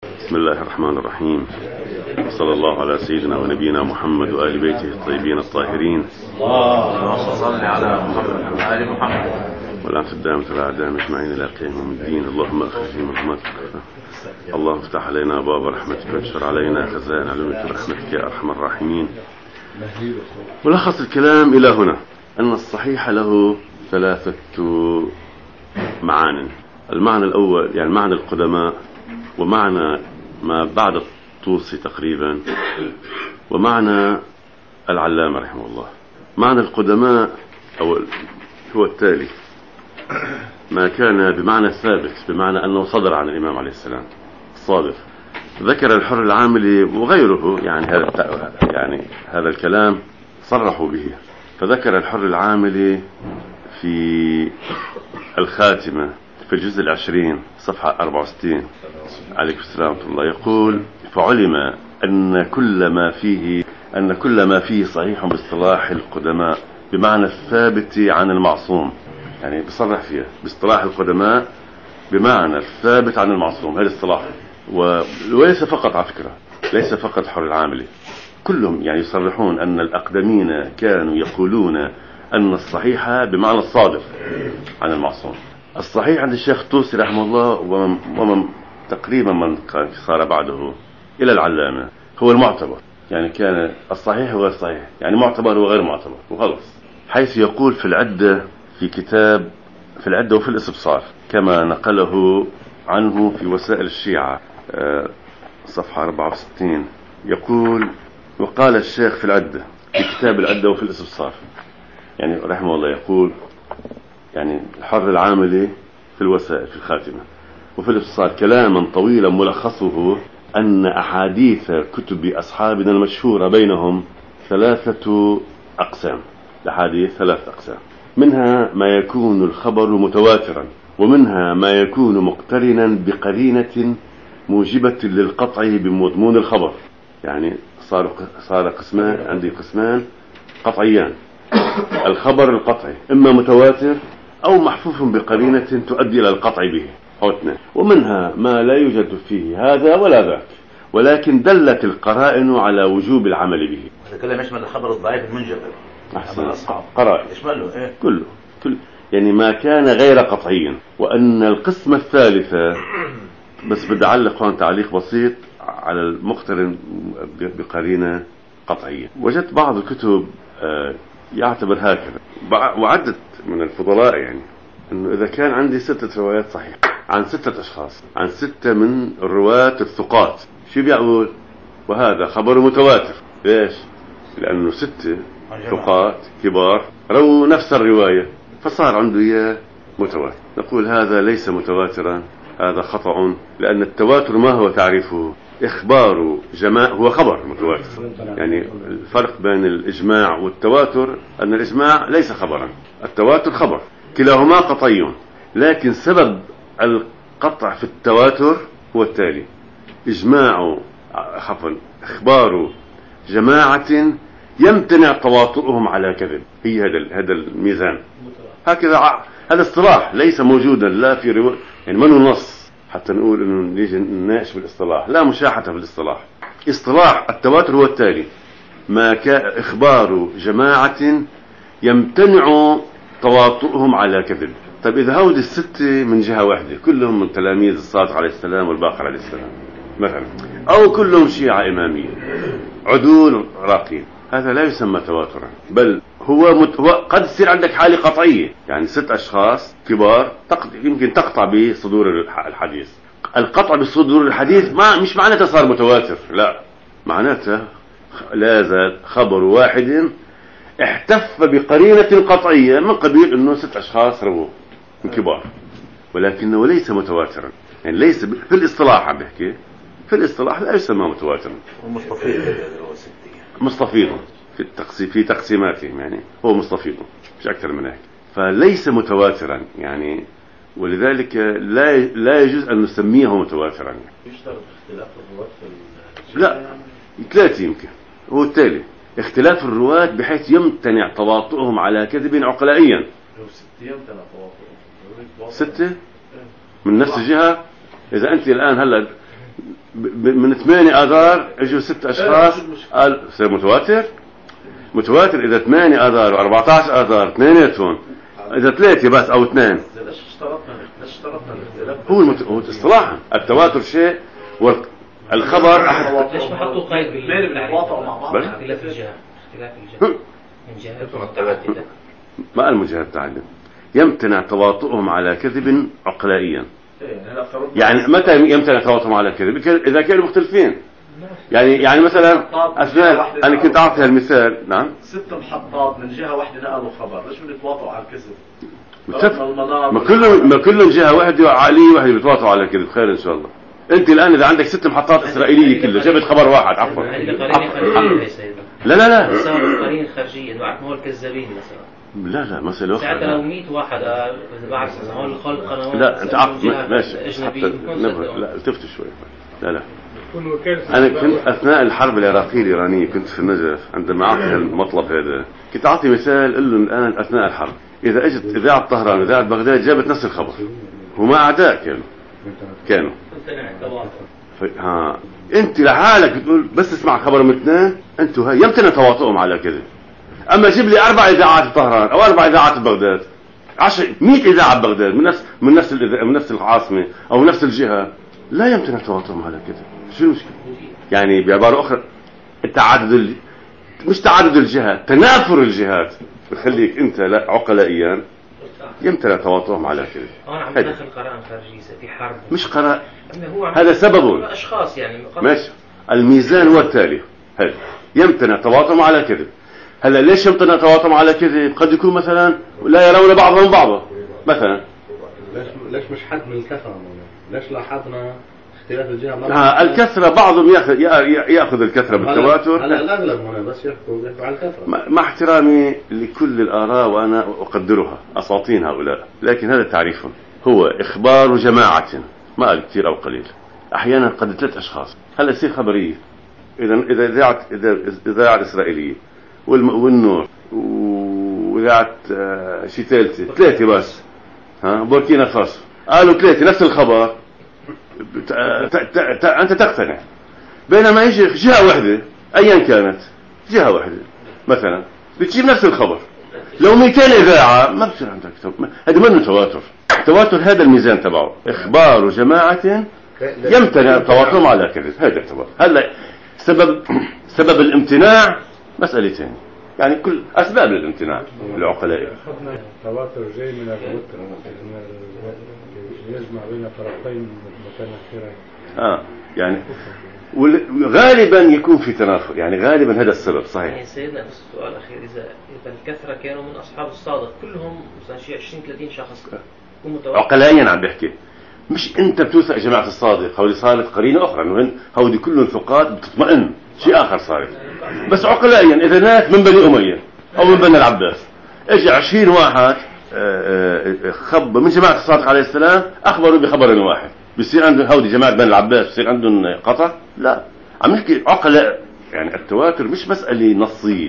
بسم الله الرحمن الرحيم. صلى الله على سيدنا ونبينا محمد وآل بيته الطيبين الطاهرين. اللهم صل على محمد وآل محمد والآن في الدائمة الأعدام أجمعين إلى قيام يوم الدين. اللهم أخرجنا من ظلماتك، اللهم افتح علينا أبواب رحمتك وانشر علينا خزائن علومك برحمتك يا أرحم الراحمين. ملخص الكلام إلى هنا أن الصحيح له ثلاثة معان. المعنى الأول يعني معنى القدماء، ومعنى ما بعد الطوسي تقريبا، ومعنى العلامة رحمه الله. معنى القدماء هو التالي: ما كان بمعنى ثابت، بمعنى أنه صدر عن الإمام عليه السلام الصادق. ذكر الحر العاملي وغيره يعني هذا الكلام صرحوا به. فذكر الحر العاملي في الخاتمة في الجزء 20 صفحة 64 عليكم السلام ورحمة الله، يقول: فعلم أن كل ما فيه صحيح باصطلاح القدماء بمعنى الثابت عن المعصوم. يعني بصرح فيها باصطلاح القدماء بمعنى الثابت عن المعصوم. هذا الاصطلاح وليس فقط على فكرة، ليس فقط حر العاملي، كلهم يعني يصرحون أن الأقدمين كانوا يقولون أن الصحيح بمعنى الصادق عن المعصوم. الصحيح عند الشيخ طوسي رحمه الله ومن تقريبا من صار بعده إلى العلامة هو المعتبر. يعني كان الصحيح هو الصحيح، يعني معتبر وغير معتبر وخلص. حيث يقول في العدة، في كتاب في العدة وفي الاستبصار كما نقله عنه في وسائل الشيعة صفحة 64، يقول: وقال الشيخ في العدة في كتاب العدة وفي الاستبصار، يعني رحمه الله، يقول يعني الحر العاملي في الوسائل في الخاتمة وفي الاستبصار كلاما طويلا ملخصه أن أحاديث كتب أصحابنا المشهورة بينهم ثلاثة أقسام. الأحاديث ثلاث أقسام، منها ما يكون الخبر متواترا، ومنها ما يكون مقترنا بقرينة موجبة للقطع بمضمون الخبر. يعني صار قسمان، عندي قسمان قطعيان: الخبر القطعي إما متواتر أو محفوف بقرينة تؤدي إلى القطع به، ومنها ما لا يوجد فيه هذا ولا ذاك، ولكن دلت القرائن على وجوب العمل به. هذا كله يشمل الخبر الضعيف المنجبر. أحسن، قرائن يشمله إيه؟ كله يعني ما كان غير قطعيا. وأن القسم الثالث، بس بدي أعلق هون تعليق بسيط على المقترن بقرينة قطعية. وجدت بعض الكتب يعتبر هكذا، وعدت من الفضلاء يعني أنه إذا كان عندي 6 روايات صحيحة عن 6 أشخاص، عن 6 من الرواة الثقات، شو بيقول؟ وهذا خبر متواتر. ليش؟ لأنه 6 ثقات كبار رووا نفس الرواية، فصار عنده إياه متواتر. نقول هذا ليس متواترا، هذا خطأ، لأن التواتر ما هو تعريفه؟ إخبار جماعة هو خبر متواتر. يعني الفرق بين الإجماع والتواتر أن الإجماع ليس خبرا، التواتر خبر، كلاهما قطعي. لكن سبب القطع في التواتر هو التالي: إخبار جماعة يمتنع تواطؤهم على كذب. هي هذا الميزان. هكذا هذا اصطلاح ليس موجودا لا في رواية، يعني ما نص حتى نقول انه نيجي نناقش بالاصطلاح، لا مشاحة في الاصطلاح. اصطلاح التواتر هو التالي: ما كان إخبار جماعة يمتنع تواطؤهم على كذب. طيب إذا هودي 6 من جهة واحدة، كلهم من تلاميذ الصادق عليه السلام والباقر عليه السلام مثلا، أو كلهم شيعة إمامية عدول راقين، هذا لا يسمى تواترا، بل هو قد تصير عندك حالة قطعية. يعني 6 أشخاص كبار يمكن تقطع بصدور الحديث. القطع بصدور الحديث مش معناته صار متواتر، لا، معناته لا زال خبر واحد احتف بقرينة قطعية من قبيل انه 6 أشخاص رووا من كبار، ولكنه ليس متواترا. يعني ليس في الاصطلاح، عم بحكي في الاصطلاح لا يسمى متواترا، مستفيض في تقسيماتهم، يعني هو مستفيض مش أكثر من هيك، فليس متواترا يعني. ولذلك لا يجوز أن نسميه متواترا. يشترط اختلاف الرواة في لا، 3 يمكن. هو التالي: اختلاف الرواة بحيث يمتنع تواطؤهم على كذب عقلائيا. لو 6 يمتنع تواطؤهم 6 من نفس الجهة. إذا أنت الآن هلا من 8 آذار اجوا 6 اشخاص قال صار متواتر اذا 8 آذار و14 آذار اثنيناتهم، اذا 3 بس او 2. ليش اشترطنا الاختلاف؟ هو اصطلاحا التواتر شيء والخبر احد. ليش ما حطوا قيد بيتواطئوا مع بعض؟ اختلاف الجهة من جهة متبادلة. ما قال من جهة التعلم، يمتنع تواطؤهم على كذب عقلائيا. يعني متى يمتنع تواطؤهم على كذب؟ اذا كانوا مختلفين. يعني مثلا اثناء انا كنت اعطي هالمثال. نعم 6 محطات من جهة واحدة نقلوا خبر، ليش بيتواطئوا على الكذب؟ ما كلهم جهة واحدة وعقلية واحدة بيتواطئوا على الكذب. خير ان شاء الله. انت الان اذا عندك 6 محطات اسرائيلية كلها جبت خبر واحد. عفوا لا بسبب القرينة الخارجية انه عارف هو الكذابين مثلا. لا مسألة أخرى. ساعتها لو 100 واحد إذا بعرف إذا هون الخلق قنوات. لا أنت ماشي حتى لا التفت شوي. لا أنا كنت أثناء الحرب العراقية الإيرانية كنت في النجف عندما أعطي المطلب هذا كنت أعطي مثال قل له الآن أثناء الحرب إذا أجت إذاعة طهران وإذاعة بغداد جابت نفس الخبر هما أعداء كانوا أنت لحالك بتقول بس اسمع خبر من 2 أنتوا هاي يمتنع تواطؤهم على كذا. اما جيب لي 4 اذاعات بطهران او 4 اذاعات ببغداد 100 اذاعه ببغداد من نفس العاصمه او نفس الجهه لا يمكن التواطؤ على كده. شو المشكله؟ يعني بعباره اخرى مش تعدد الجهات، تنافر الجهات بخليك انت لا عقلائيا يمتنع تواطؤهم على كده. انا عم بدخل قراءه خارجيه في حرب مش قراءه، هذا سبب اشخاص يعني ماشي. الميزان هو التالي، هذا يمتنع تواطؤهم على كده. هلا ليش يمتنع تواطؤهم على كذب؟ قد يكون مثلا لا يرون بعضهم بعضا مثلا. ليش مش حد من الكثره؟ ليش لاحظنا اختلاف الجهه؟ الكثره بعضهم ياخذ الكثره بالتواتر. هلا الاغلب هنا بس يحكوا على الكثره. مع احترامي لكل الاراء وانا اقدرها اساطين هؤلاء، لكن هذا تعريفهم هو اخبار جماعه، ما قال كثير او قليل، احيانا قد 3 اشخاص. هلا يصير خبريه اذا اذاعه اسرائيليه والنور وذات شيء ثالثة 3 بس بوركينا فاسو قالوا 3 نفس الخبر أنت تقتنع. بينما يجي جهة واحدة أيا كانت جهة واحدة مثلا بتجيب نفس الخبر لو 200 إذاعة ما بصير عندك. هذا منه تواتر. التواتر هذا الميزان تبعه إخبار جماعة يمتنع التواطؤ على كذب. هذا التواتر. هلا سبب الامتناع مسألة ثانية، يعني كل أسباب الامتناع العقلائي. التواتر جاي من الوتر يجمع بين طرفين متنافرين. يعني وغالبا يكون في تنافر، يعني غالبا هذا السبب صحيح. يعني سيدنا بس السؤال الأخير، إذا الكثرة كانوا من أصحاب الصادق كلهم مثلا شيء 20-30 شخص عقلائيا عم بحكي، مش أنت بتوثق جماعة الصادق، هودي صارت قرينة أخرى إنه هودي كلهم ثقات بتطمئن، شيء آخر صار. بس عقلائيا إذا ناس من بني أمية أو من بني العباس اجى 20 واحد خب من جماعة الصادق عليه السلام أخبروا بخبر واحد، بيصير عندهم هودي جماعة بني العباس بيصير عندهم قطع؟ لا، عم نحكي عقلاء. يعني التواتر مش مسألة نصية،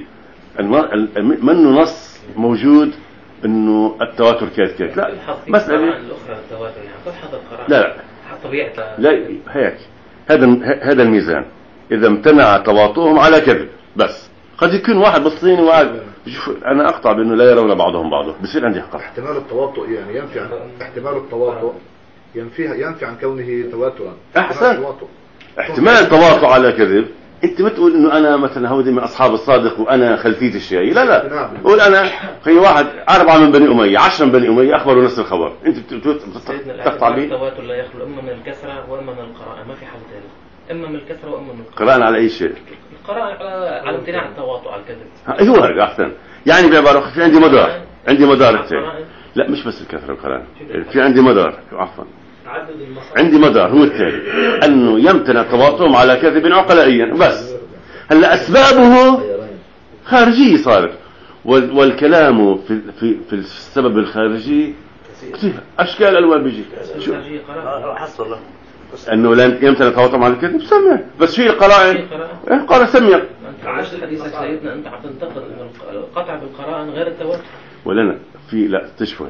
منه نص موجود إنه التواتر كيف لا مسألة الأخرى التواتر يعني تلحظ القراءة لا طبيعتها لا هيك. هذا الميزان إذا امتنع تواطؤهم على كذب. بس قد يكون واحد بالصيني وواحد أنا أقطع بأنه لا يرون بعضهم بعضا، بصير عندي حق. احتمال التواطؤ يعني ينفي عن احتمال التواطؤ ينفي عن كونه تواترا. أحسن. احتمال تواطؤ على كذب. انت بتقول انه انا مثلا هودي من اصحاب الصادق وانا خلفيتي الشيعي، لا قول انا في واحد 4 من بني اميه 10 من بني اميه اخبروا نفس الخبر، انت بتقطع به. التواتر لا يخلو اما من الكثره واما من القراءه، ما في حل ثالث، اما من الكثره واما من القراءه. على اي شيء؟ القراءه على امتناع التواطؤ على الكذب. ايوه هذا احسن. يعني بعباره في عندي مدار الثاني. لا مش بس الكثره والقراءه، في عندي مدار عفوا عندي مدار هو التالي، انه يمتنع تواطؤهم على كذب عقلائيا بس. هلا اسبابه خارجيه صارت، والكلام في السبب الخارجي كثير اشكال الوان بيجي. شو حصل انه لا يمتنع تواطؤهم على الكذب سمع، بس في القرائن قرأ سمع. انت عشت حديثك سيدنا انت عم تنتقد انه القطع بالقرائن غير التواتر. ولنا في لا تشوي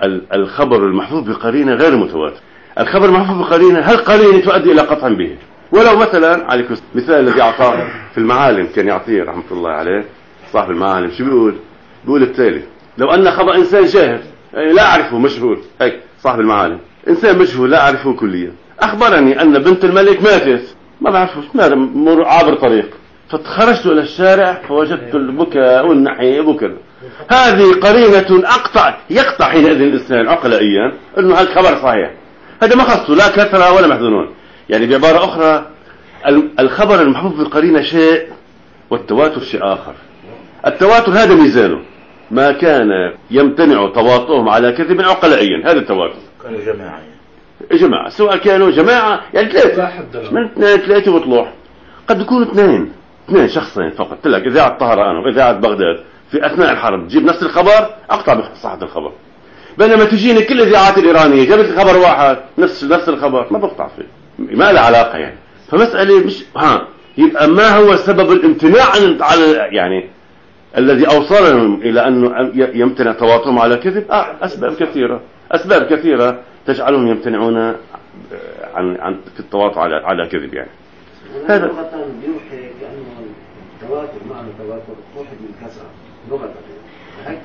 الخبر المحفوظ بقرينه غير متواتر. الخبر المحفوظ بقرينه هل قرينه تؤدي الى قطع به ولو مثلا عليكم مثال الذي أعطاه في المعالم كان يعطيه رحمة الله عليه صاحب المعالم، شو بيقول التالي: لو أن خبر إنسان جاهل لا أعرفه مشهور، هيك صاحب المعالم إنسان مشهور لا أعرفه كليا أخبرني أن بنت الملك ماتت، ما بعرفه مر عابر طريق، فخرجت إلى الشارع فوجدت البكاء والنحي بكر. هذه قرينة يقطع حينئذ الإنسان عقلائيا أنه هالخبر صحيح. هذا ما خصه لا كثرة ولا محزنون. يعني بعبارة أخرى الخبر المحفوظ بالقرينة شيء والتواتر شيء آخر. التواتر هذا ميزانه، ما كان يمتنع تواطؤهم على كذب عقلائيا، هذا التواتر. كانوا جماعة سواء كانوا جماعة يعني من 3 وطلوع، قد يكونوا اثنين شخصين فقط. تلك إذاعة طهران وإذاعة بغداد في أثناء الحرب تجيب نفس الخبر أقطع بصحة الخبر، بينما تجيني كل الإذاعات الإيرانية جابت الخبر واحد نفس الخبر ما بقطع فيه، ما له علاقة يعني. فمسألة مش يبقى ما هو سبب الامتناع على يعني الذي أوصلهم إلى أنه يمتنع تواطؤهم على كذب؟ أسباب كثيرة تجعلهم يمتنعون عن التواطؤ على كذب يعني. هذا يوحي كأنه التواتر معنى التواتر واحد من كسرة لغة هيك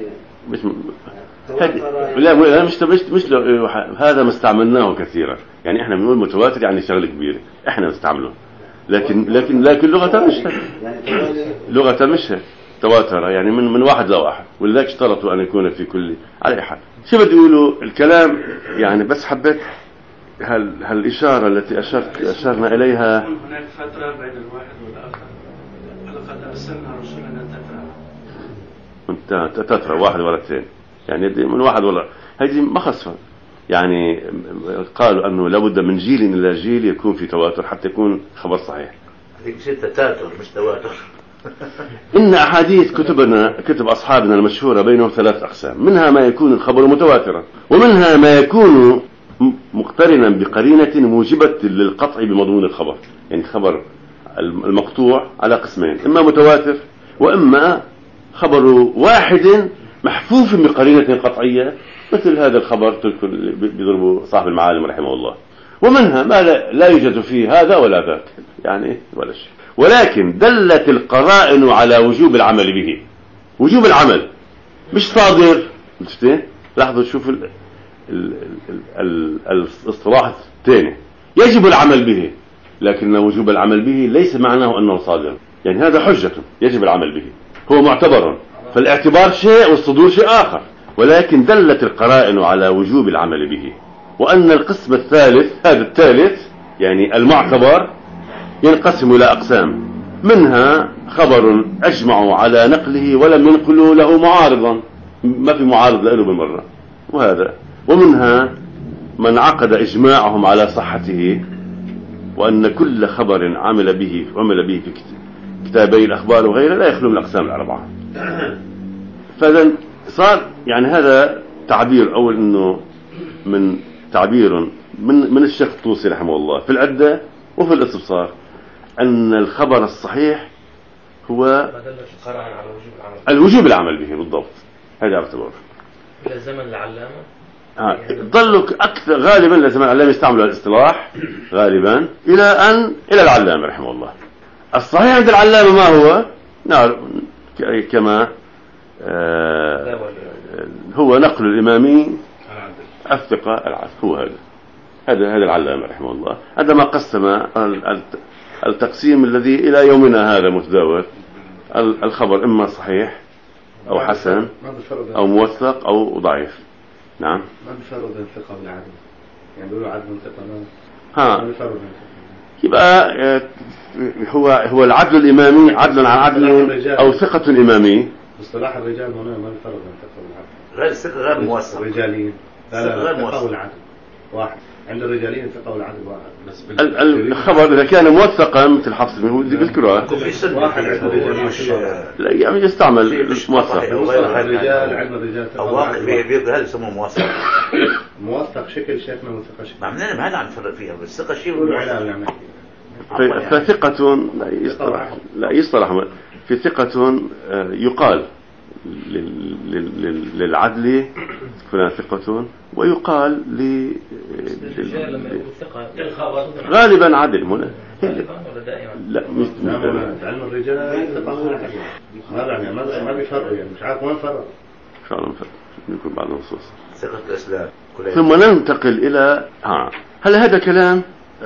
قد لا مش هذا ما استعملناه كثيرا يعني. احنا بنقول متواتر يعني شغله كبيره احنا نستعمله، لكن لغة مش تواتر يعني من واحد لواحد، ولذلك اشترطوا ان يكون في كل على اي حال. شو بدي يقولوا الكلام يعني، بس حبيت هالإشارة التي أشرنا إليها. هناك فترة بين الواحد والآخر، لقد أرسلنا رسلنا تترى واحد ولا اثنين يعني من واحد ولا هذه ما خصفة يعني. قالوا أنه لابد من جيل إلى جيل يكون في تواتر حتى يكون خبر صحيح. هذيك ستة تاتر مش تواتر. إن أحاديث كتب أصحابنا المشهورة بينهم 3 أقسام، منها ما يكون الخبر متواترا، ومنها ما يكون مقترنا بقرينة موجبة للقطع بمضمون الخبر. يعني خبر المقطوع على قسمين، إما متواتر وإما خبر واحد محفوف بقرينة قطعية، مثل هذا الخبر بيضربه صاحب المعالم رحمه الله. ومنها ما لا يوجد فيه هذا ولا ذاك يعني ولا شيء، ولكن دلت القرائن على وجوب العمل به. وجوب العمل مش صادر. لاحظوا شوفوا الاصطلاح الثاني، يجب العمل به، لكن وجوب العمل به ليس معناه أنه صادر. يعني هذا حجة يجب العمل به، هو معتبر، فالاعتبار شيء والصدور شيء آخر. ولكن دلت القرائن على وجوب العمل به، وأن القسم الثالث هذا الثالث يعني المعتبر ينقسم إلى أقسام، منها خبر أجمعوا على نقله ولم ينقلوا له معارضا، ما في معارض له بالمرة، ومنها من عقد إجماعهم على صحته، وأن كل خبر عمل به في كتابي الأخبار وغيره لا يخلو من الأقسام الأربعة. فإذا صار يعني هذا تعبير أول إنه من تعبير من الشيخ الطوسي رحمه الله في العدة وفي الاستبصار، أن الخبر الصحيح هو الوجوب العمل به بالضبط. هذا اعتبار إلى زمن العلامة ضلوا أكثر غالبا لزمن العلامة يستعملوا الاصطلاح غالبا إلى العلامة رحمه الله. الصحيح عند العلامة ما هو؟ كما هو نقل الإمامي الثقة العدل، هو هذا العلامة رحمه الله. هذا ما قسم التقسيم الذي إلى يومنا هذا متداول. الخبر إما صحيح أو حسن أو موثق أو ضعيف. نعم. ما بيفرق بين الثقة والعدل، يعني بيقولوا عدل وثقة ما بيفرق. يبقى هو العدل الإمامي عدل عن عدل أو ثقة إمامي. اصطلاح الرجال هنا ما بيفرق بين الثقة والعدل. غير الثقة غير موثق. الرجاليين لا الثقة والعدل واحد. عند الرجاليين الثقة والعدل واحد. بس الخبر إذا كان موثقا مثل حفص هو بالكرة واحد عند الرجال لا يعني يستعمل موثق. الرجال عند الرجال أو واحد بيبقى هذا يسموه موثق. موثق شكل شكله وثقة شكل. معناه ما هذا عن فرق فيها، بس الثقة شيء فثقة لا يصطلح في ثقة يقال للعدل فلان ثقة، ويقال الرجال لما يقول ثقة غالبا عدل هنا. لا مش علم الرجال ما بيفرق، يعني مش عارف وين فرق. إن شاء الله نفرق يكون بعض النصوص. ثقة الإسلام. ثم ننتقل إلى هل هذا كلام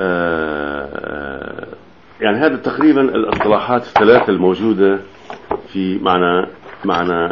يعني هذا تقريبا الاصطلاحات الثلاثة الموجودة في معنى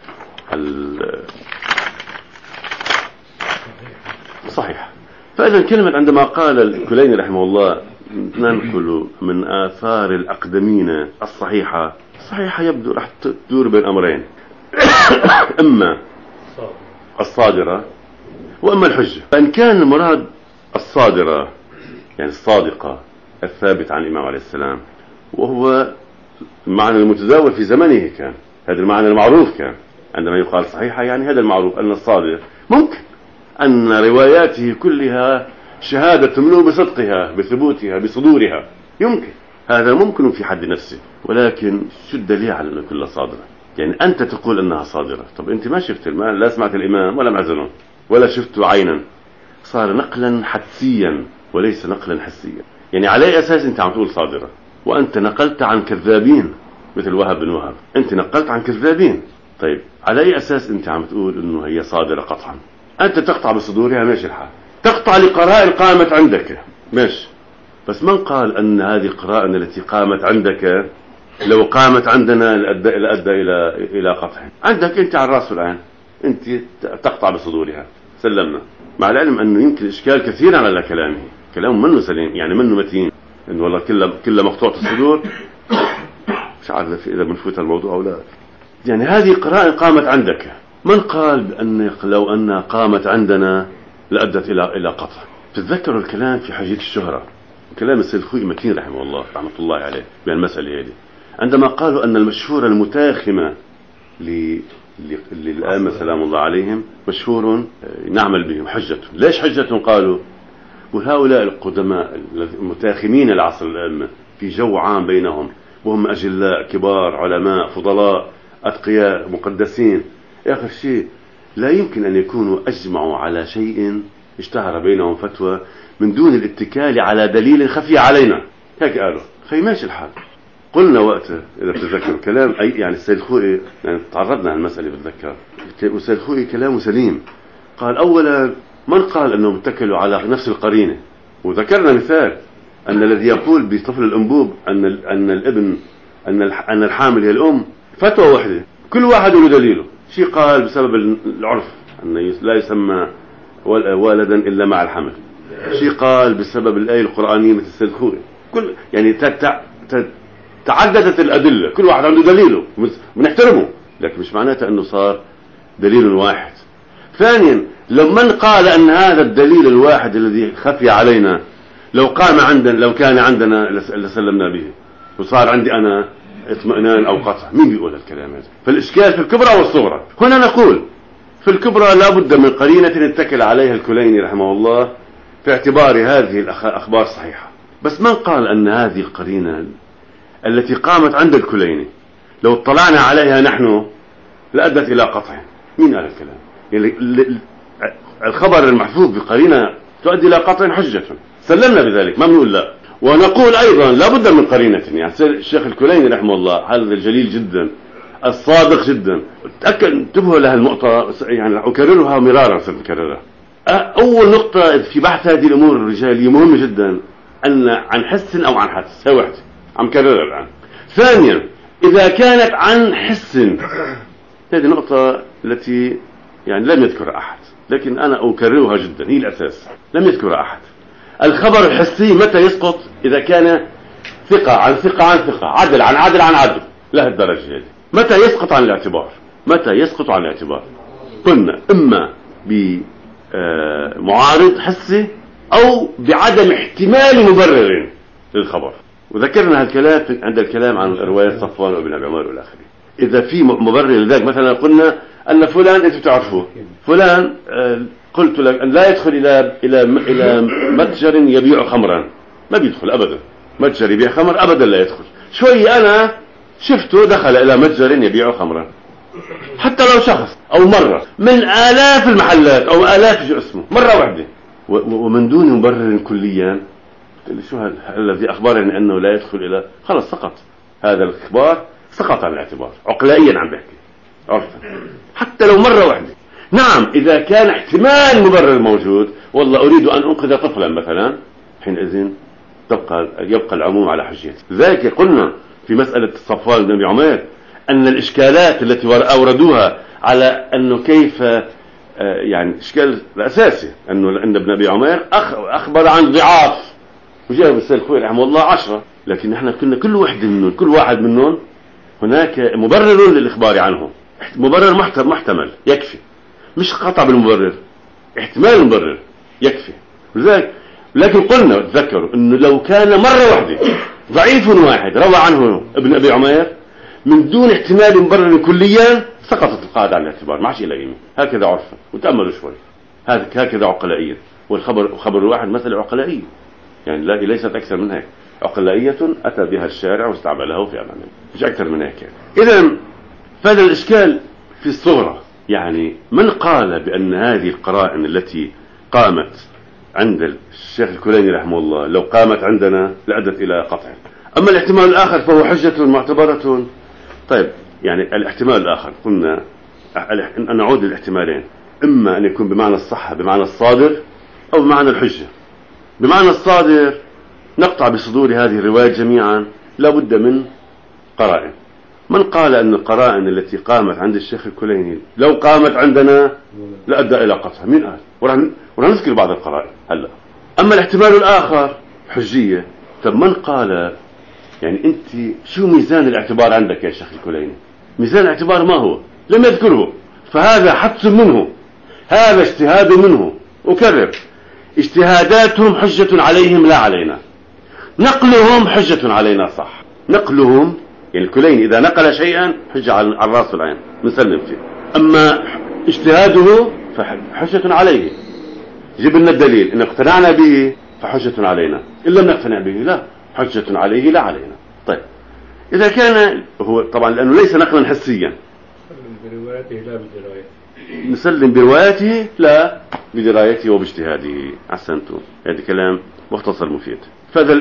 صحيح. فإذا كلمة عندما قال الكليني رحمه الله ننقل من آثار الأقدمين الصحيحة يبدو راح تدور بين أمرين إما الصادرة وأما الحجة. فإن كان المراد الصادرة يعني الصادقة الثابت عن الإمام عليه السلام، وهو المعنى المتداول في زمنه، كان هذا المعنى المعروف، كان عندما يقال صحيحة يعني هذا المعروف أن الصادق ممكن أن رواياته كلها شهادة تملو بصدقها بثبوتها بصدورها، يمكن هذا ممكن في حد نفسه، ولكن شو الدليل على أنه كلها صادرة؟ يعني أنت تقول أنها صادرة، طب أنت ما شفت لا سمعت الإمام ولا معزلون ولا شفته عينا، صار نقلا حدسيا وليس نقلا حسيا. يعني على أي أساس أنت عم تقول صادرة وأنت نقلت عن كذابين مثل وهب بن وهب؟ أنت نقلت عن كذابين، طيب على أي أساس أنت عم تقول أنه هي صادرة قطعا؟ أنت تقطع بصدورها ماشي الحال، تقطع لقرائن قامت عندك ماشي، بس من قال أن هذه القرائن التي قامت عندك لو قامت عندنا لأدى إلى قطع؟ عندك أنت على الرأس الآن أنت تقطع بصدورها، سلمنا، مع العلم أنه يمكن إشكال كثيرا على كلامه، كلامه منه سليم يعني منه متين، إنه والله كله مقطوعة الصدور، مش عارف إذا بنفوت الموضوع أو لا. يعني هذه قرائن قامت عندك، من قال بأن لو أنها قامت عندنا لأدت إلى قطع؟ تتذكروا الكلام في حجية الشهرة، كلام السيد الخوئي متين رحمه الله رحمة الله عليه بهالمسألة هذه، عندما قالوا أن المشهور المتاخمة للآمة سلام الله عليهم مشهور نعمل بهم حجة. ليش حجة؟ قالوا وهؤلاء القدماء المتاخمين العصر الآمة في جو عام بينهم، وهم أجلاء كبار علماء فضلاء أتقياء مقدسين، آخر شيء لا يمكن أن يكونوا أجمعوا على شيء اشتهر بينهم فتوى من دون الاتكال على دليل خفي علينا، هيك قالوا. ماشي الحال. قلنا وقتها إذا بتذكر كلام يعني السيد الخوئي، يعني تعرضنا على المسألة بتذكر، والسيد الخوئي كلامه سليم. قال أولا من قال أنهم اتكلوا على نفس القرينة؟ وذكرنا مثال أن الذي يقول بطفل الأنبوب أن الابن أن الحامل هي الأم فتوى واحدة، كل واحد له دليله. شيء قال بسبب العرف أن لا يسمى والدا إلا مع الحمل، شيء قال بسبب الآية القرآنية مثل السيد الخوئي، كل يعني تعددت الأدلة، كل واحد عنده دليله بنحترمه، لكن مش معناته أنه صار دليل واحد. ثانيا لو من قال أن هذا الدليل الواحد الذي خفي علينا لو كان عندنا لسلمنا به، وصار عندي أنا اطمئنان أو قطع، مين بيقول الكلام هذا؟ فالإشكال في الكبرى والصغرى. هنا نقول في الكبرى لا بد من قرينة اتكل عليها الكليني رحمه الله في اعتبار هذه الأخبار صحيحة. بس من قال أن هذه القرينة التي قامت عند الكليني لو اطلعنا عليها نحن لأدت إلى قطع؟ مين قال الكلام؟ يعني الخبر المحفوظ بقرينة تؤدي إلى قطع حجة، سلمنا بذلك ما بنقول لا. ونقول أيضا لا بد من قرينة، يعني الشيخ الكليني رحمه الله هذا الجليل جدا الصادق جدا، انتبهوا لها النقطة، يعني أكررها مرارا سنكررها. أول نقطة في بحث هذه الأمور الرجالية مهمة جدا، أن عن حس أو عن حدس، هي واحدة عم كررها الآن. ثانيا إذا كانت عن حس، هذه نقطة التي يعني لم يذكرها أحد، لكن أنا أكررها جدا، هي الأساس، لم يذكرها أحد. الخبر الحسي متى يسقط؟ إذا كان ثقة عن ثقة عن ثقة، عدل عن عدل عن عدل، لا الدرجة هذه. متى يسقط عن الاعتبار؟ متى يسقط عن الاعتبار؟ قلنا إما بمعارض حسي أو بعدم احتمال مبرر للخبر، وذكرنا هالكلام عند الكلام عن رواية صفوان وابن أبي عمار والآخرين. إذا في مبرر لذلك، مثلا قلنا أن فلان أنتم تعرفوه، فلان قلت لك أن لا يدخل إلى متجر يبيع خمرا، ما بيدخل أبدا، متجر يبيع خمر أبدا لا يدخل. شوي أنا شفته دخل إلى متجر يبيع خمرا، حتى لو شخص أو مرة من آلاف المحلات أو آلاف شو اسمه مرة واحدة ومن دون مبرر كليا، شو هذا الذي أخبرني أنه لا يدخل إلى خلص سقط هذا الإخبار، سقط عن الاعتبار عقلائيا عم بحكي عرفا حتى لو مرة واحدة. نعم إذا كان احتمال مبرر موجود، والله أريد أن أنقذ طفلا مثلا، حينئذ يبقى العموم على حجيته. لذلك قلنا في مسألة صفوان بن أبي عمير أن الإشكالات التي أوردوها على أنه كيف يعني إشكال الأساسي أنه أن ابن أبي عمير أخبر عن ضعاف وجاء السيد الخوي رحمه الله 10، لكن نحن كنا كل واحد منهم هناك مبرر للإخبار عنه، مبرر محتمل يكفي، مش قطع بالمبرر، احتمال مبرر يكفي. لذلك لكن قلنا تذكروا أنه لو كان مرة واحدة ضعيف واحد روى عنه ابن أبي عمير من دون احتمال مبرر كليا، سقطت القاعدة عن الاعتبار، ما عادش إلى قيمة. هكذا عرفا وتأملوا شوي، هكذا عقلائيا. والخبر الواحد مثل عقلائية، يعني ليست أكثر من هيك، عقلائية أتى بها الشارع واستعملها في أمامه، مش أكثر من هيك. إذا فهذا الإشكال في الصغرى، يعني من قال بأن هذه القرائن التي قامت عند الشيخ الكليني رحمه الله لو قامت عندنا لأدت إلى قطع. أما الاحتمال الآخر فهو حجة معتبرة. طيب يعني الاحتمال الآخر قلنا أن نعود للاحتمالين، إما أن يكون بمعنى الصحة بمعنى الصادر، أو بمعنى الحجة. بمعنى الصادر نقطع بصدور هذه الروايات جميعا لا بد من قرائن. من قال أن القرائن التي قامت عند الشيخ الكليني لو قامت عندنا لأدى إلى قطع؟ مين قال؟ ورح نذكر بعض القرائن هلا. أما الاحتمال الآخر حجية. طب من قال؟ يعني أنت شو ميزان الاعتبار عندك يا شيخ الكليني؟ ميزان الاعتبار ما هو؟ لم يذكره، فهذا حدس منه، هذا اجتهاد منه. أكرر، اجتهاداتهم حجة عليهم لا علينا، نقلهم حجة علينا. صح، نقلهم يعني الكليني إذا نقل شيئا حجة على الراس والعين نسلم فيه، أما اجتهاده فحجة عليه. جيب لنا الدليل إن اقتنعنا به فحجة علينا، إن لم نقتنع به لا، حجة عليه لا علينا. طيب إذا كان هو طبعا لأنه ليس نقلا حسيا، بروايته لا بدرايته، نسلم بروايته لا بدرايته وباجتهاده. أحسنتم، هذا كلام مختصر مفيد. فذا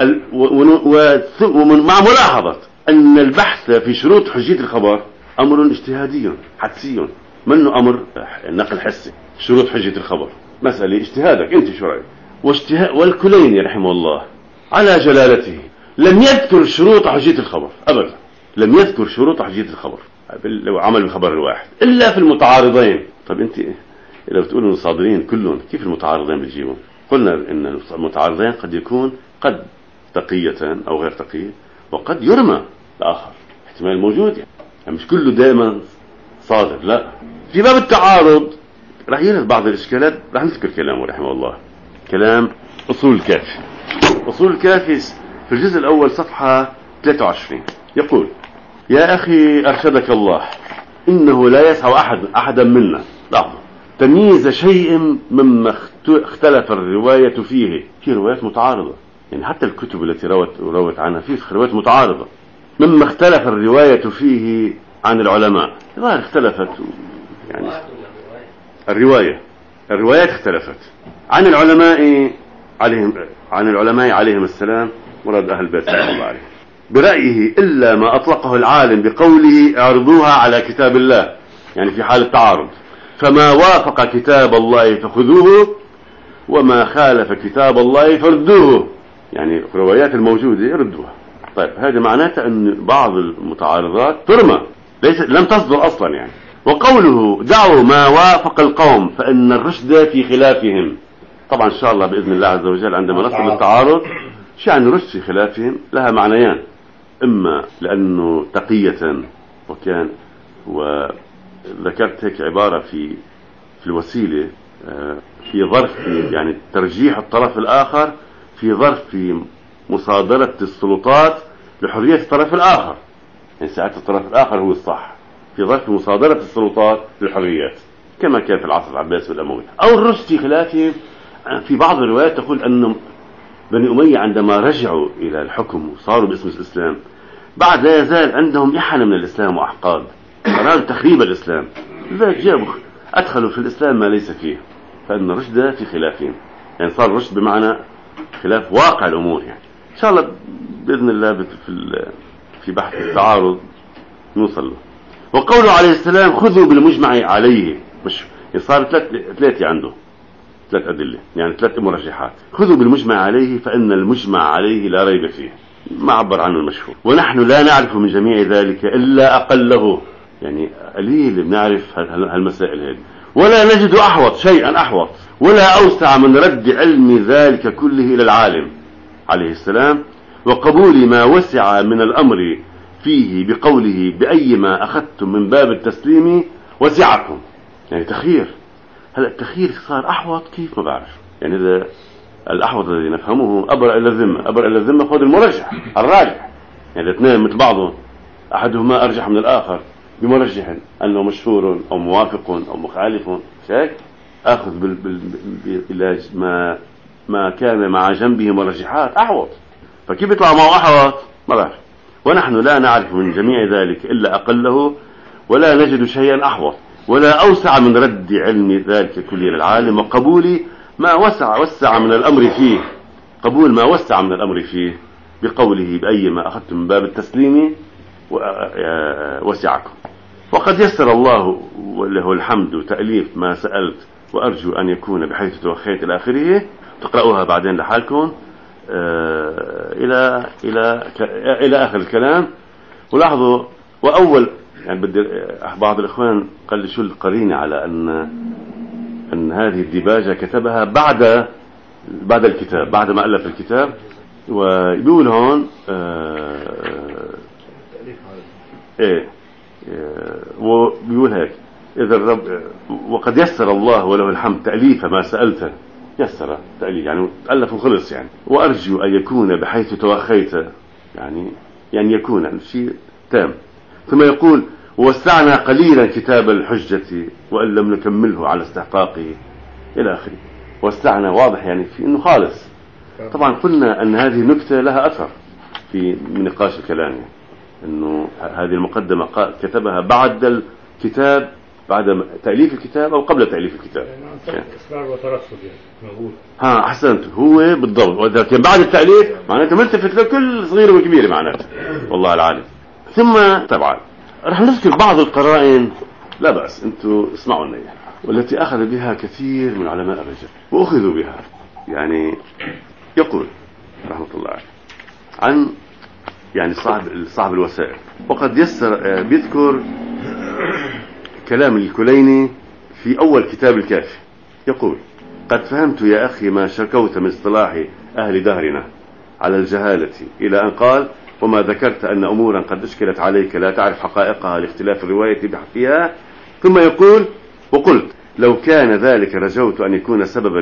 مع ملاحظة أن البحث في شروط حجية الخبر أمر اجتهادي حدسي، منه أمر نقل حسي. شروط حجية الخبر مسألة اجتهادك أنت شو رأيك. والكليني رحمه الله على جلالته لم يذكر شروط حجية الخبر أبدا، لم يذكر شروط حجية الخبر لو عمل بالخبر الواحد إلا في المتعارضين. طب أنت لو تقولوا الصادرين كلهم كيف المتعارضين بتجيبهم؟ قلنا إن المتعارضين قد يكون قد تقية أو غير تقية، وقد يرمى الآخر، احتمال موجود يعني مش كله دائما صادر. لا، في باب التعارض راح يرد بعض الإشكالات، راح نذكر كلامه رحمه الله. كلام أصول الكافي. أصول الكافي في الجزء الأول صفحة 23 يقول: يا أخي أرشدك الله، إنه لا يسع أحدا منا لحظة تمييز شيء مما اختلف الرواية فيه. في روايات متعارضة، يعني حتى الكتب التي روت عنها في روايات متعارضة. مما اختلف الرواية فيه عن العلماء، ظاهر اختلفت يعني الروايات اختلفت عن العلماء عليهم السلام، مراد أهل البيت صلى الله عليه، برأيه إلا ما أطلقه العالم بقوله اعرضوها على كتاب الله، يعني في حال التعارض، فما وافق كتاب الله فخذوه وما خالف كتاب الله فردوه، يعني الروايات الموجودة يردوها. طيب هذا معناته أن بعض المتعارضات ترمى، لم تصدر أصلا يعني. وقوله دعوا ما وافق القوم فإن الرشد في خلافهم، طبعا إن شاء الله بإذن الله عز وجل عندما نصل للتعارض شأن الرشد في خلافهم لها معنيان: إما لأنه تقية، وكان وذكرت هيك عبارة في الوسيلة في ظرف يعني ترجيح الطرف الآخر في ظرف مصادرة السلطات لحرية الطرف الآخر، يعني ساعات الطرف الآخر هو الصح في ظرف مصادرة السلطات للحريات كما كان في العصر العباسي والأموي. أو الرشد في خلافهم، في بعض الروايات تقول أن بني أمية عندما رجعوا إلى الحكم وصاروا باسم الإسلام بعد لا يزال عندهم إحنة من الإسلام وأحقاد، أرادوا تخريب الإسلام، لذلك جابوا أدخلوا في الإسلام ما ليس فيه، فإن الرشد في خلافهم، يعني صار الرشد بمعنى خلاف واقع الأمور. يعني إن شاء الله بإذن الله في بحث التعارض نوصل له. وقوله عليه السلام خذوا بالمجمع عليه، مش صار ثلاثة عنده، ثلاث أدلة، يعني ثلاث مرجحات. خذوا بالمجمع عليه فإن المجمع عليه لا ريب فيه، ما عبر عنه المشهور. ونحن لا نعرف من جميع ذلك إلا أقله، يعني قليل بنعرف هالمسائل هذه. ولا نجد أحوط شيئا أحوط ولا أوسع من رد علم ذلك كله إلى العالم عليه السلام، وقبول ما وسع من الأمر فيه بقوله بأي ما أخذتم من باب التسليم وسعكم. يعني تخيير، هذا التخيير صار أحوط كيف ما بعرف. يعني إذا الأحوط الذي نفهمه أبرأ إلى الذمة، أبرأ إلى الذمة خذ المرجح الراجح، يعني الاثنين مثل بعضهم أحدهما أرجح من الآخر بمرجح أنه مشهور أو موافق أو مخالف، شيء أخذ بالعلاج ما كان مع جنبه مرجحات أحوط. فكيف يطلع معه أحوط ما بعرف. ونحن لا نعرف من جميع ذلك إلا أقله ولا نجد شيئا أحوط ولا أوسع من رد علم ذلك كله للعالم، وقبول ما وسع من الأمر فيه، قبول ما وسع من الأمر فيه بقوله بأي ما أخذتم من باب التسليم وسعكم. وقد يسر الله وله الحمد تأليف ما سألت، وأرجو أن يكون بحيث توخيت إلى آخره. تقرأوها بعدين لحالكم إلى آخر الكلام. ولاحظوا، وأول يعني بدي بعض الإخوان قال لي شو القرينة على أن هذه الديباجة كتبها بعد الكتاب، بعد ما ألف الكتاب. ويقول هون وبيقول هيك: إذا الرب وقد يسر الله وله الحمد تأليف ما سألته، يسر تأليف يعني ألف وخلص يعني. وأرجو أن يكون بحيث توخيت، يعني يكون شيء تام. ثم يقول: ووسعنا قليلا كتاب الحجة وأن لم نكمله على استحقاقه إلى آخره. وسعنا واضح يعني في إنه خالص. طبعا قلنا أن هذه النكتة لها أثر في نقاش الكلام، يعني إنه هذه المقدمة كتبها بعد الكتاب، بعد تأليف الكتاب أو قبل تأليف الكتاب. يعني إصرار وترصد يعني موجود. أحسنت، هو بالضبط. وإذا كان بعد التأليف معناته ملتفت لكل صغيرة وكبيرة معناته، والله العالم. ثم طبعا رح نذكر بعض القرائن لا بأس، أنتوا اسمعوا لنا، والتي أخذ بها كثير من علماء الرجال وأخذوا بها. يعني يقول رحمة الله عليه عن يعني صاحب الوسائل، وقد يسر بيذكر كلام الكليني في أول كتاب الكافي. يقول: قد فهمت يا أخي ما شكوت من اصطلاح أهل دهرنا على الجهالة، إلى أن قال: وما ذكرت أن أمورا قد أشكلت عليك لا تعرف حقائقها لاختلاف الرواية فيها. ثم يقول: وقلت لو كان ذلك رجوت أن يكون سببا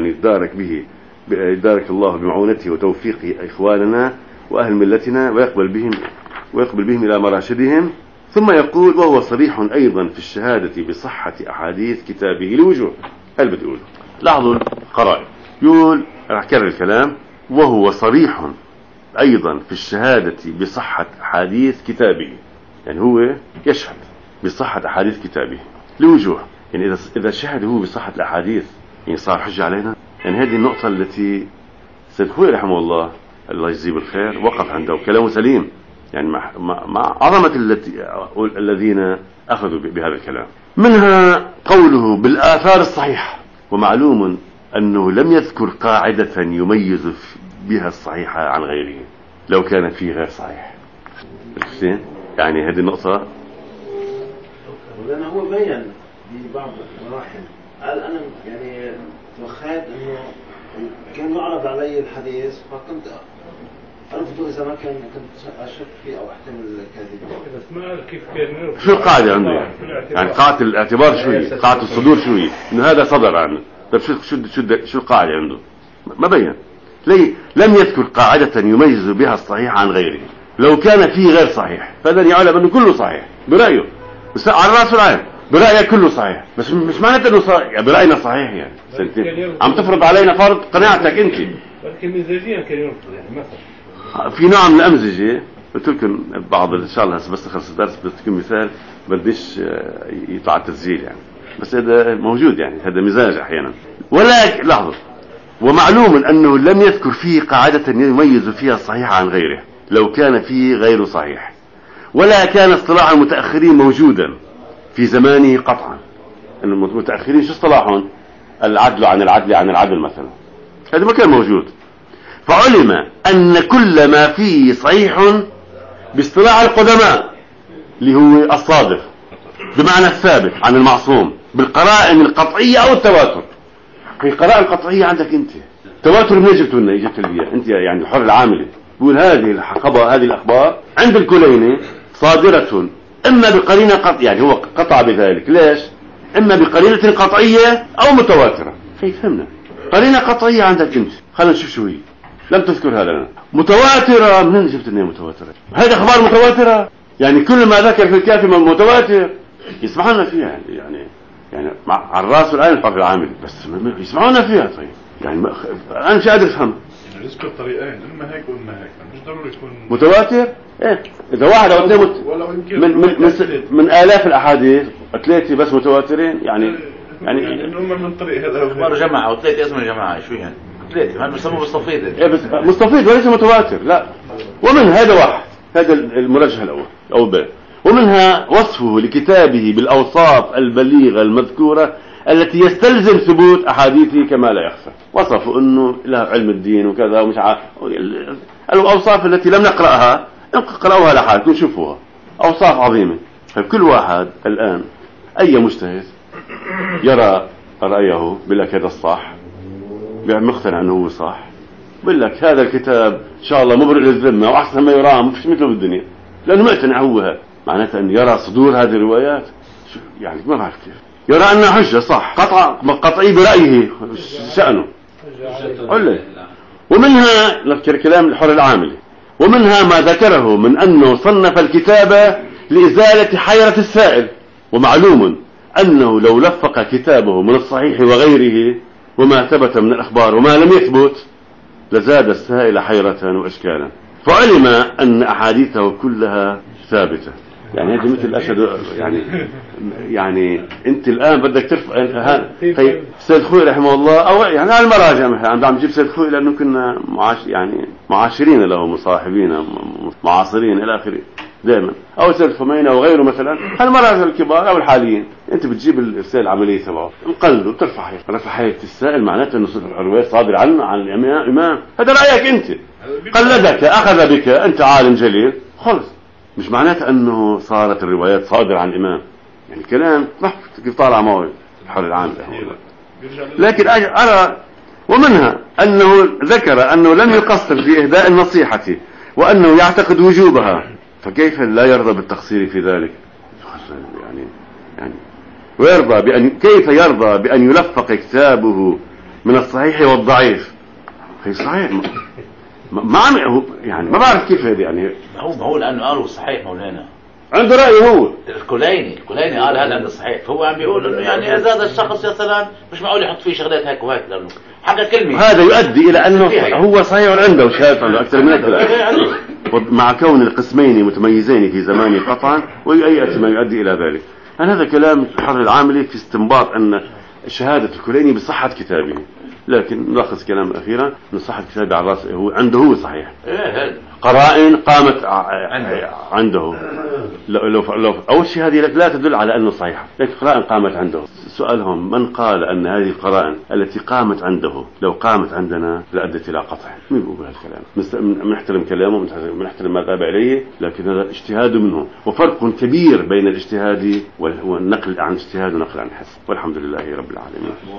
يدارك الله بمعونته وتوفيق إخواننا وأهل ملتنا ويقبل بهم إلى مراشدهم. ثم يقول: وهو صريح أيضا في الشهادة بصحة أحاديث كتابه لوجوه. هل بتقول لاحظوا القرائن، يقول راح كرر الكلام: وهو صريح أيضا في الشهادة بصحة أحاديث كتابه، يعني هو يشهد بصحة أحاديث كتابه لوجوه. يعني إذا شهد هو بصحة الأحاديث يعني صار حجة علينا. يعني هذه النقطة التي سيد خوي رحمه الله يجزيه بالخير وقف عنده، كلامه سليم، يعني مع عظمة الذين أخذوا بهذا الكلام. منها قوله بالآثار الصحيحة، ومعلوم أنه لم يذكر قاعدة يميز بها الصحيحة عن غيره لو كان فيه غير صحيح. يعني هذه النقطة لأنه هو بيّن ببعض المراحل، قال أنا يعني توخيت أنه كان يعرض علي الحديث فكنت عرفته إذا ما كنت أشك فيه أو أحتمل الكذب. بس ما كيف كان شو القاعدة عنده؟ يعني قاعدة الاعتبار شوي، قاعدة الصدور شوي، إنه هذا صدر عنه. طيب شو القاعدة عنده؟ ما بين. ليه لم يذكر قاعدة يميز بها الصحيح عن غيره لو كان فيه غير صحيح، فهذا يعلم أنه كله صحيح برأيه، بس على الرأس والعين برأيك كله صحيح، بس مش معناته أنه صحيح يعني برأينا صحيح. يعني عم تفرض علينا فرض قناعتك أنت. ولكن مزاجيا كان يرفض يعني مثلا في نوع من الأمزجة. قلت لكم بعض إن شاء الله بس خلص الدرس بس تكون مثال. بديش يطلع التسجيل يعني، بس هذا موجود يعني، هذا مزاج أحيانا. ولكن لحظة، ومعلوم أنه لم يذكر فيه قاعدة يميز فيها الصحيح عن غيره لو كان فيه غير صحيح، ولا كان اصطلاح المتأخرين موجودا في زمانه قطعا. المتأخرين شو اصطلاحهم؟ العدل عن العدل عن العدل مثلا، هذا ما كان موجود. فعلم أن كل ما فيه صحيح باصطلاح القدماء اللي هو الصادق بمعنى الثابت عن المعصوم بالقرائن القطعية أو التواتر. في قرائن قطعية عندك أنت، تواتر من جبت لنا إجت لي أنت يعني الحر العاملي بيقول هذه الأخبار عند الكليني صادرة إما بقرينة قطعية، يعني هو قطع بذلك. ليش؟ إما بقرينة قطعية أو متواترة. فهمنا قرينة قطعية عندك أنت، خلينا نشوف شو هي، لم تذكرها لنا. متواترة منين جبت لنا متواترة؟ هذه أخبار متواترة يعني كل ما ذكر في الكافي من متواتر يسمعنا فيها يعني على الراس والعين الحر العاملي، بس يسمعونا فيها. طيب يعني أنا مش قادر أفهم. يعني يذكر طريقين، إما هيك وإما هيك، مش ضروري يكون متواتر. إيه إذا واحد أو اثنين من آلاف الأحاديث 3 بس متواترين يعني من طريق هذا أخبار جماعة و3 اسم الجماعة شو يعني 3 هذا بيسموه مستفيض. إيه بس مستفيض وليس متواتر لا. ومن هذا واحد، هذا المرجح الأول أو ب. ومنها وصفه لكتابه بالأوصاف البليغة المذكورة التي يستلزم ثبوت أحاديثه كما لا يخفى. وصفه أنه له علم الدين وكذا ومش الأوصاف التي لم نقرأها اقرأوها لحالكم شوفوها، أوصاف عظيمة. فكل واحد الآن أي مجتهد يرى رأيه بيقول لك هذا الصح، مقتنع أنه هو صح، بيقول لك هذا الكتاب إن شاء الله مبرئ للذمة وأحسن ما يرام مش مثله بالدنيا، لأنه مقتنع هو هذا. معناته أن يرى صدور هذه الروايات يعني ما بعرف كيف يرى أنها حجة صح قطعي برأيه شأنه. ومنها نذكر كلام الحر العاملي، ومنها ما ذكره من أنه صنف الكتاب لإزالة حيرة السائل. ومعلوم أنه لو لفق كتابه من الصحيح وغيره وما ثبت من الأخبار وما لم يثبت لزاد السائل حيرة وإشكالا. فعلم أن أحاديثه كلها ثابتة. يعني هذه مثل أشهد يعني أنت الآن بدك ترفع سيد خوي رحمه الله أو يعني على المراجع مثلا عم جيب سيد خوي لأنه كنا معاشرين له مصاحبين معاصرين إلى آخره دائما، أو سيد خمينة أو غيره مثلا المراجع الكبار أو الحاليين. أنت بتجيب السائل العملية تبعه مقلده بترفع حياة السائل، معناته أنه الرواية صادر عنه عن الإمام. هذا رأيك أنت، قلدك أخذ بك أنت عالم جليل خلص، مش معناته أنه صارت الروايات صادرة عن الإمام. يعني كلام كيف طالع معه الحر العام. لكن أرى ومنها أنه ذكر أنه لم يقصر في إهداء النصيحة وأنه يعتقد وجوبها، فكيف لا يرضى بالتقصير في ذلك؟ يعني ويرضى كيف يرضى بأن يلفق كتابه من الصحيح والضعيف؟ في صحيح يعني ما بعرف كيف هذا يعني. هو لأنه قالوا صحيح مولانا عنده رأي هو الكليني قال هذا عنده صحيح، فهو عم بيقول انه يعني اذا هذا الشخص يا سلام مش معقول يحط فيه شغلات هيك وهيك، لانه حاجه كلمه هذا يؤدي الى انه هو صحيح عنده وشايف عنده اكثر من هيك مع كون القسمين متميزين في زمان قطعا، ويأتي ما يؤدي الى ذلك. هذا كلام الحر العاملي في استنباط ان شهاده الكليني بصحه كتابه، لكن نلخص كلام اخيرا ان صحه كتابه على راسه هو عنده هو صحيح. قرائن قامت عنده لو أول شيء هذه لا تدل على أنه صحيح، لكن قرائن قامت عنده. سؤالهم من قال أن هذه القرائن التي قامت عنده لو قامت عندنا لأدت إلى قطع؟ مين بيقول هالكلام؟ بنحترم كلامه بنحترم ما ذهب إليه، لكن هذا اجتهاد منه، وفرق كبير بين الاجتهاد والنقل عن اجتهاد ونقل عن حس. والحمد لله رب العالمين.